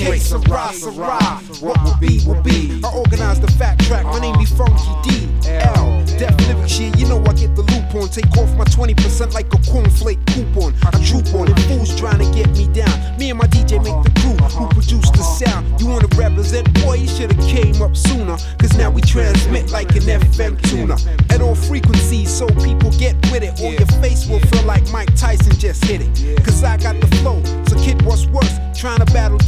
K, Sarah, Sarah. What will be, will be. I organize the fat track, my name be Funky D. L. Def lyric shit, you know I get the loop on. Take off my 20% like a cornflake coupon. I troop on it, fools trying to get me down. Me and my DJ make the crew who produce the sound. You wanna represent? Boy, you should've came up sooner. Cause now we transmit like an FM tuner. At all frequencies, so people get with it. Or your face will feel like Mike Tyson just hit it. Cause I got the flow, so kid, what's worse? Trying to battle